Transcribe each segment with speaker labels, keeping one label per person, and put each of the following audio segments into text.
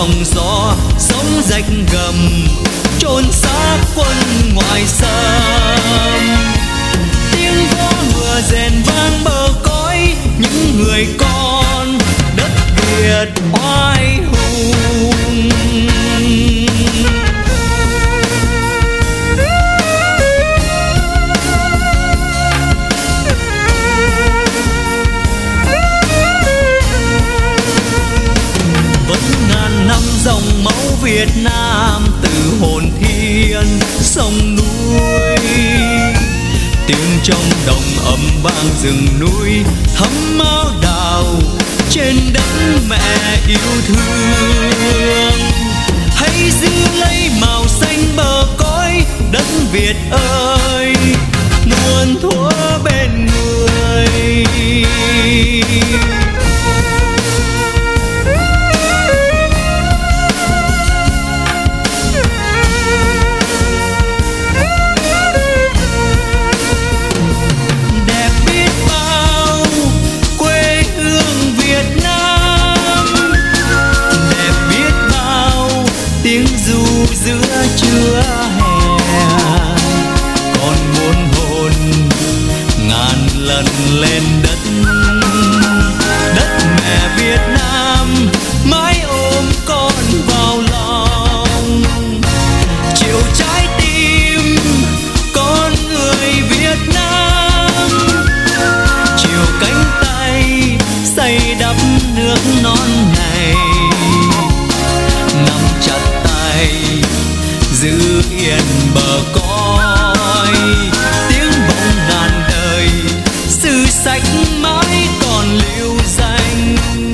Speaker 1: trong gió sóng rạch gầm, chôn xác quân ngoài xâm. Tiếng vó ngựa rền vang bờ cõi những người con đất Việt oai hùng. Vẫn ngàn năm dòng máu Việt Nam từ hồn thiên sông núi, tiếng trong đồng ấm vang rừng núi, thấm máu đào trên đất mẹ yêu thương. Hãy giữ lấy màu xanh bờ cõi đất Việt ơi, muôn thuở bên người. Tiếng ru giữa trưa hè còn muôn hồn ngàn lần lên đất mẹ Việt Nam, mãi ôm con vào lòng. Chiều trái tim con người Việt Nam, chiều cánh tay xây đắp nước non này. Nắm chặt tay giữ yên bờ cõi, tiếng bóng ngàn đời sử sách mãi còn lưu danh.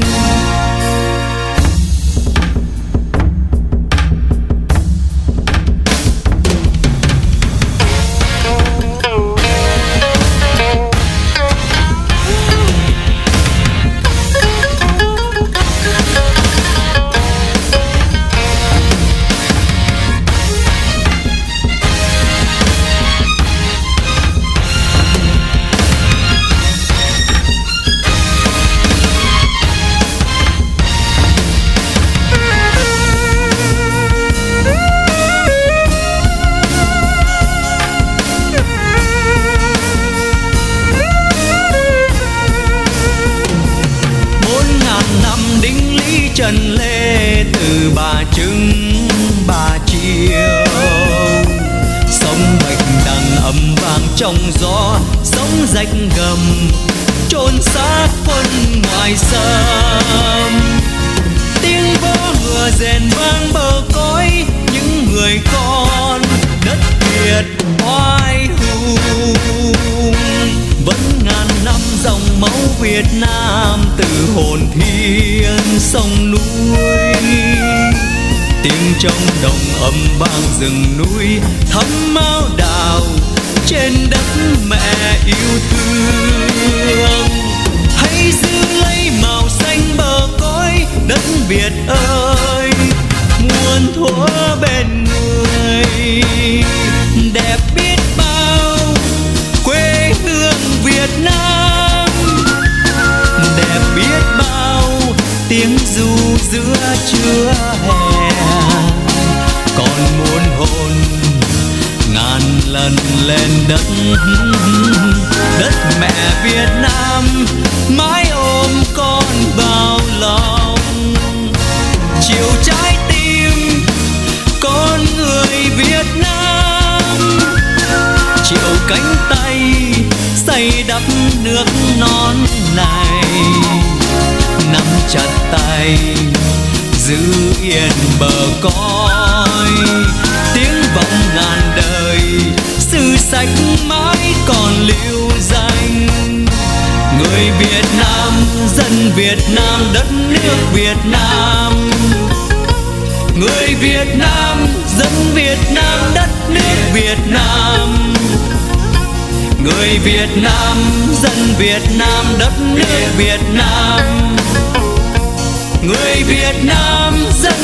Speaker 1: Trần Lê từ Bà Trưng Bà Chiêu, sông bạch đằng ấm vang trong gió sóng rạch gầm, chôn xác quân ngoài xâm. Tiếng vó ngựa rền vang bờ cõi những người con đất Việt oai hùng. Vẫn ngàn năm dòng máu Việt Nam từ hồn thiên sông núi, tiếng trong đồng ấm vang rừng núi, thấm máu đào trên đất mẹ yêu thương. Hãy giữ lấy màu xanh bờ cõi đất Việt ơi, muôn thuở bên người. Đẹp biết bao quê hương Việt Nam, đẹp biết bao tiếng ru giữa trưa hè, còn muôn hồn ngàn lần lên đất mẹ Việt Nam, mãi ôm con vào lòng. Chiều trái tim con người Việt Nam, chiều cánh tay xây đắp nước non này. Nắm chặt tay giữ yên bờ cõi, tiếng vọng ngàn đời sử sách mãi còn lưu danh. Người Việt Nam, dân Việt Nam, đất nước Việt Nam. Người Việt Nam, dân Việt Nam, đất nước Việt Nam. Người Việt Nam, dân Việt Nam, đất nước Việt Nam. Người Việt Nam, dân